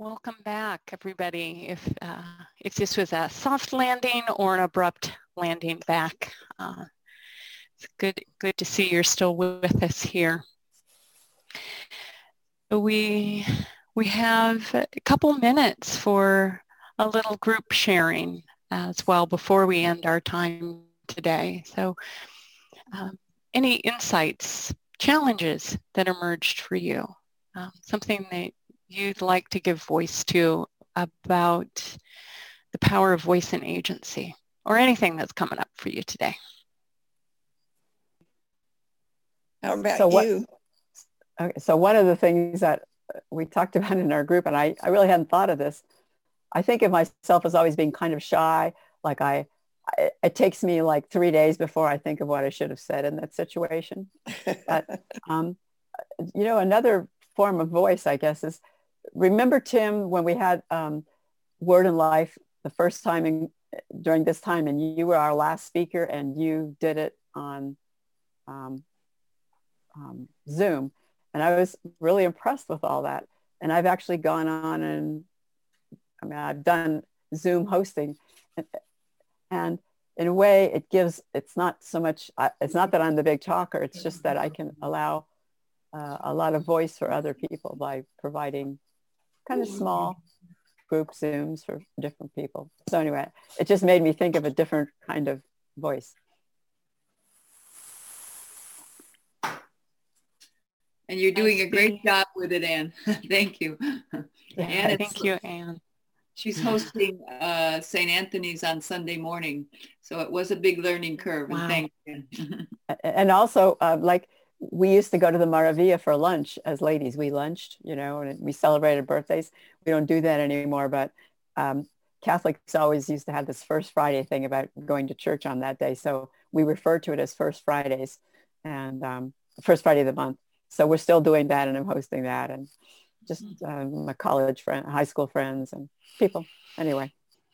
Welcome back, everybody. If this was a soft landing or an abrupt landing back, it's good to see you're still with us here. We have a couple minutes for a little group sharing as well before we end our time today. So any insights, challenges that emerged for you, something that you'd like to give voice to about the power of voice and agency, or anything that's coming up for you today. How about you? Okay, so one of the things that we talked about in our group, and I really hadn't thought of this, I think of myself as always being kind of shy. Like it takes me like 3 days before I think of what I should have said in that situation. But, another form of voice, I guess, is, remember, Tim, when we had Word and Life the first time during this time, and you were our last speaker, and you did it on Zoom, and I was really impressed with all that. And I've actually gone on and I've done Zoom hosting, and in a way it's not so much, it's not that I'm the big talker, it's just that I can allow a lot of voice for other people by providing kind of small group Zooms for different people. So anyway, it just made me think of a different kind of voice. And you're doing a great job with it, Anne. Thank you. Yeah, thank you, Anne. She's hosting St. Anthony's on Sunday morning. So it was a big learning curve. Wow. And thank you. And also, like, we used to go to the Maravilla for lunch as ladies. We lunched, and we celebrated birthdays. We don't do that anymore, but Catholics always used to have this First Friday thing about going to church on that day. So we refer to it as First Fridays, and First Friday of the month. So we're still doing that, and I'm hosting that, and just my college friend, high school friends and people. Anyway.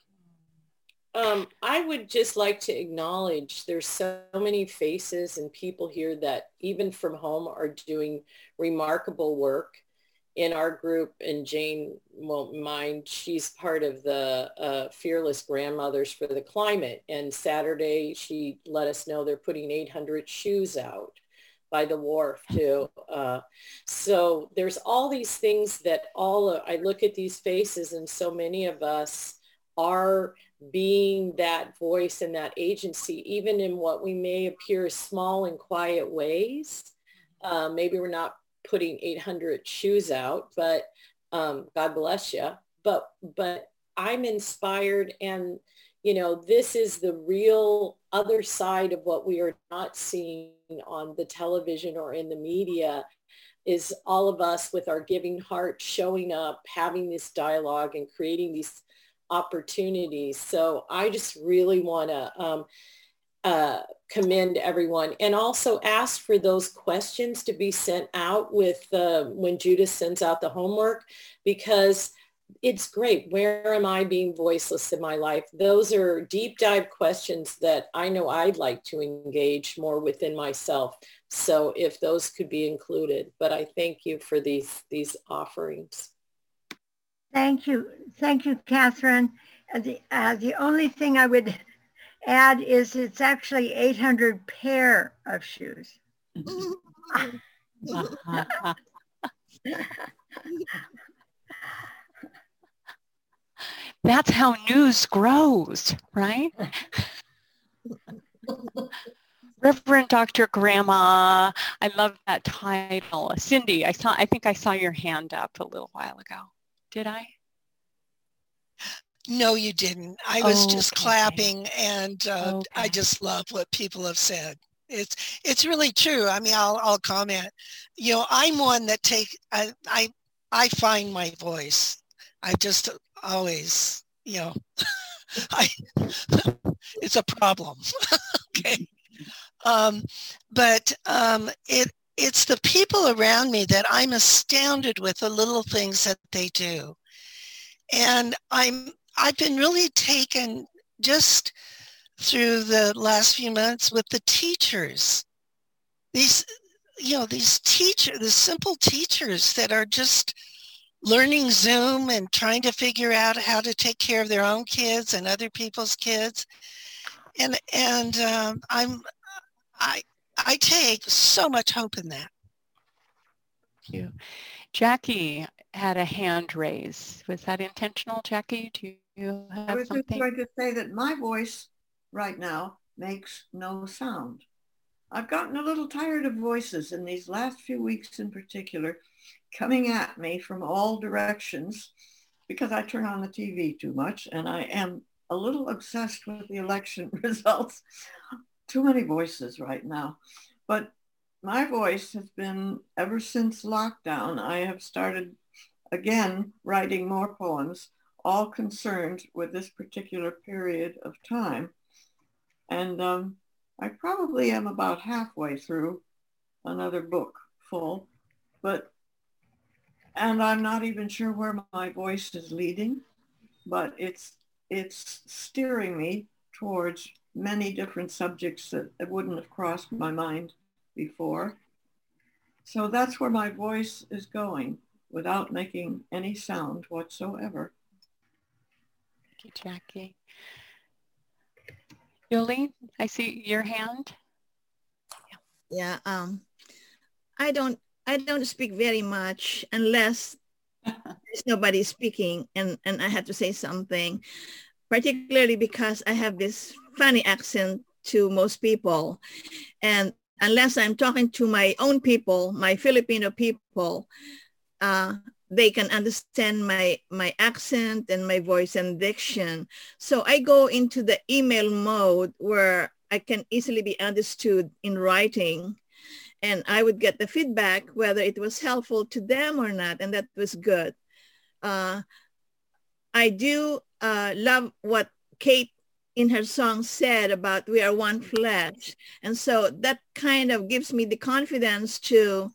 I would just like to acknowledge there's so many faces and people here that even from home are doing remarkable work in our group. And Jane won't mind, she's part of the Fearless Grandmothers for the Climate. And Saturday, she let us know they're putting 800 shoes out by the wharf too. So there's all these things that I look at these faces, and so many of us are being that voice and that agency, even in what we may appear as small and quiet ways. Maybe we're not putting 800 shoes out, but God bless you. But I'm inspired, and this is the real other side of what we are not seeing on the television or in the media, is all of us with our giving heart showing up, having this dialogue and creating these opportunities. So I just really want to commend everyone, and also ask for those questions to be sent out with when Judith sends out the homework, because it's great. Where am I being voiceless in my life? Those are deep dive questions that I know I'd like to engage more within myself. So if those could be included, but I thank you for these offerings. Thank you, Catherine. The only thing I would add is it's actually 800 pair of shoes. That's how news grows, right? Reverend Dr. Grandma, I love that title. Cindy, I think I saw your hand up a little while ago. Did I? No, you didn't. I was just clapping, and I just love what people have said. It's really true. I mean, I'll comment. I'm one that I find my voice. I just always, it's a problem. Okay. But it's the people around me that I'm astounded with the little things that they do. And I've been really taken just through the last few months with the teachers. These teachers, the simple teachers that are just learning Zoom and trying to figure out how to take care of their own kids and other people's kids. And I take so much hope in that. Thank you. Jackie had a hand raise. Was that intentional, Jackie? Do you have I was something? just going to say that my voice right now makes no sound. I've gotten a little tired of voices in these last few weeks in particular, coming at me from all directions because I turn on the TV too much and I am a little obsessed with the election results. Too many voices right now. But my voice has been, ever since lockdown, I have started again writing more poems, all concerned with this particular period of time. And I probably am about halfway through another book full, and I'm not even sure where my voice is leading, but it's steering me towards many different subjects that wouldn't have crossed my mind before. So that's where my voice is going without making any sound whatsoever. Thank you, Jackie. Yoli, I see your hand. Yeah, I don't speak very much unless there's nobody speaking and I have to say something, particularly because I have this funny accent to most people. And unless I'm talking to my own people, my Filipino people, they can understand my accent and my voice and diction. So I go into the email mode where I can easily be understood in writing. And I would get the feedback whether it was helpful to them or not, and that was good. I do love what Kate in her song said about we are one flesh. And so that kind of gives me the confidence to,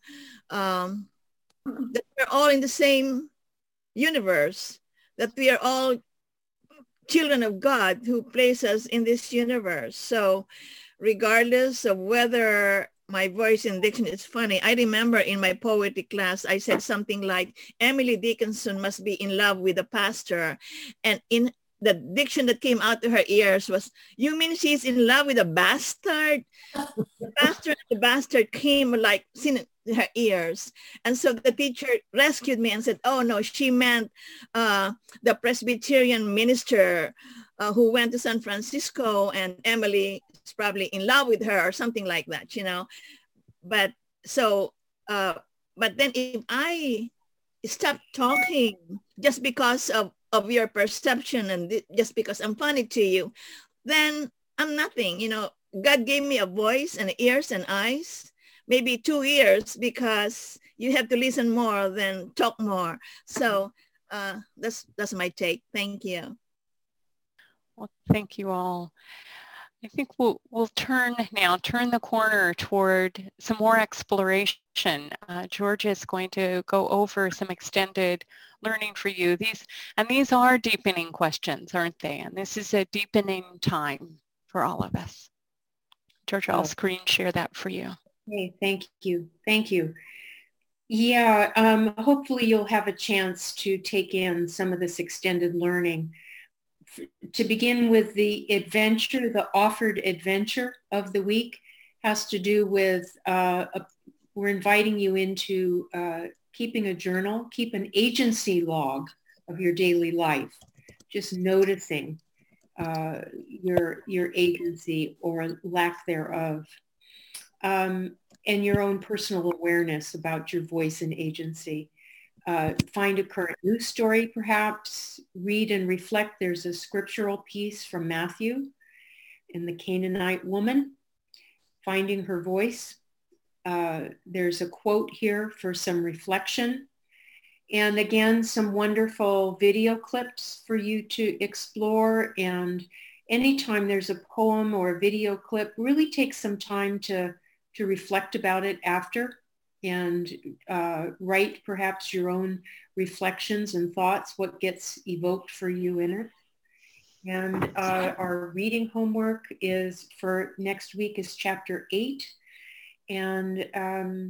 that we're all in the same universe, that we are all children of God who placed us in this universe. So regardless of whether my voice and diction is funny, I remember in my poetry class, I said something like, Emily Dickinson must be in love with a pastor. And in the diction that came out to her ears was, you mean she's in love with a bastard? The pastor and the bastard came like in her ears. And so the teacher rescued me and said, oh no, she meant the Presbyterian minister who went to San Francisco, and Emily is probably in love with her or something like that, you know. But so, but then if I stop talking just because of your perception and just because I'm funny to you, then I'm nothing, you know. God gave me a voice and ears and eyes, maybe 2 ears, because you have to listen more than talk more. So that's my take. Thank you. Well, thank you all. I think we'll turn the corner toward some more exploration. Georgia is going to go over some extended learning for you. These are deepening questions, aren't they? And this is a deepening time for all of us. Georgia, I'll screen share that for you. Okay, thank you. Thank you. Yeah, hopefully you'll have a chance to take in some of this extended learning. To begin with, the adventure, the offered adventure of the week has to do with, we're inviting you into keeping a journal, keep an agency log of your daily life, just noticing your agency or lack thereof, and your own personal awareness about your voice and agency. Find a current news story, perhaps, read and reflect. There's a scriptural piece from Matthew in the Canaanite woman, finding her voice. There's a quote here for some reflection. And again, some wonderful video clips for you to explore. And anytime there's a poem or a video clip, really take some time to reflect about it after, and write perhaps your own reflections and thoughts, what gets evoked for you in it. And our reading homework is for next week is chapter 8. And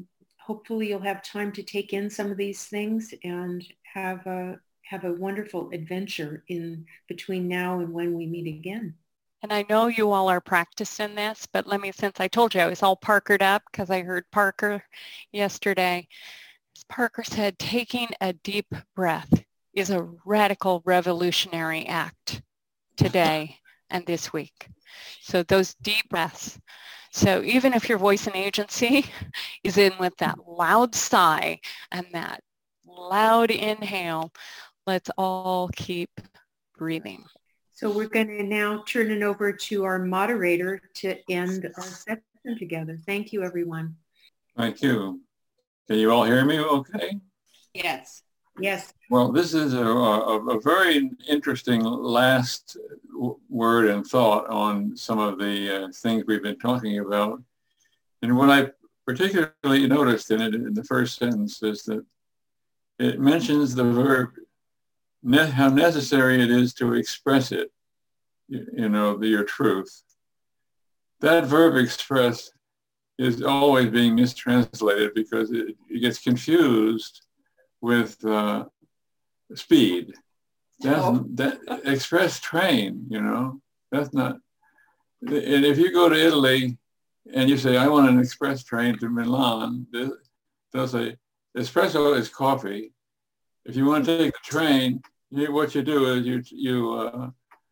hopefully you'll have time to take in some of these things and have a wonderful adventure in between now and when we meet again. And I know you all are practicing this, but since I told you I was all Parkered up because I heard Parker yesterday, Parker said taking a deep breath is a radical revolutionary act today and this week. So those deep breaths. So even if your voice and agency is in with that loud sigh and that loud inhale, let's all keep breathing. So we're going to now turn it over to our moderator to end our session together. Thank you, everyone. Thank you. Can you all hear me okay? Yes. Yes. Well, this is a very interesting last word and thought on some of the things we've been talking about. And what I particularly noticed in it in the first sentence is that it mentions the verb, how necessary it is to express it, your truth. That verb express is always being mistranslated because it gets confused with speed. That express train, that's not, and if you go to Italy and you say, I want an express train to Milan, they'll say, espresso is coffee. If you want to take the train, what you do is you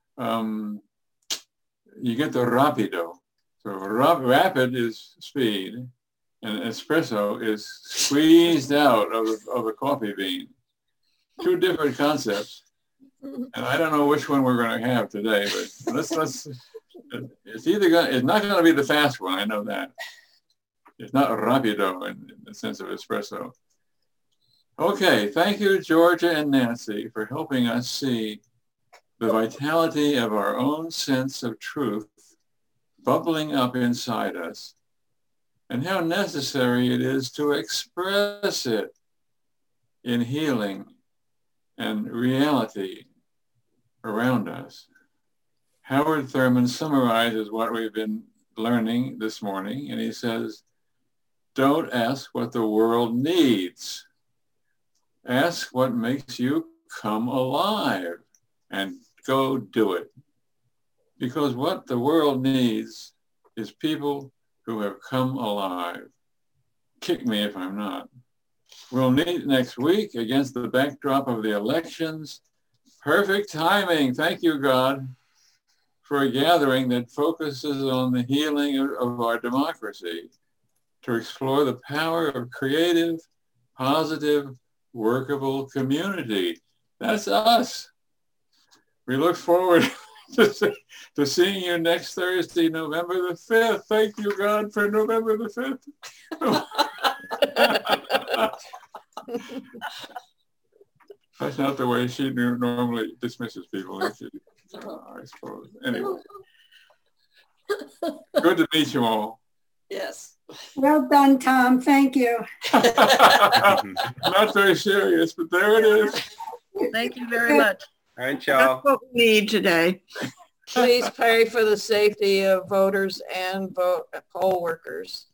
get the rapido. So rapid is speed, and espresso is squeezed out of a coffee bean. Two different concepts, and I don't know which one we're going to have today. But let's. It's not going to be the fast one. I know that. It's not rapido in the sense of espresso. Okay, thank you, Georgia and Nancy, for helping us see the vitality of our own sense of truth bubbling up inside us, and how necessary it is to express it in healing and reality around us. Howard Thurman summarizes what we've been learning this morning, and he says, don't ask what the world needs. Ask what makes you come alive and go do it. Because what the world needs is people who have come alive. Kick me if I'm not. We'll meet next week against the backdrop of the elections. Perfect timing. Thank you, God, for a gathering that focuses on the healing of our democracy, to explore the power of creative, positive, workable community. That's us. We look forward to seeing you next Thursday, November the 5th. Thank you, God, for November the 5th. That's not the way she normally dismisses people, I suppose. Anyway. Good to meet you all. Yes. Well done, Tom. Thank you. Not very serious, but there it is. Thank you very much. All right, y'all. That's what we need today. Please pray for the safety of voters and poll workers.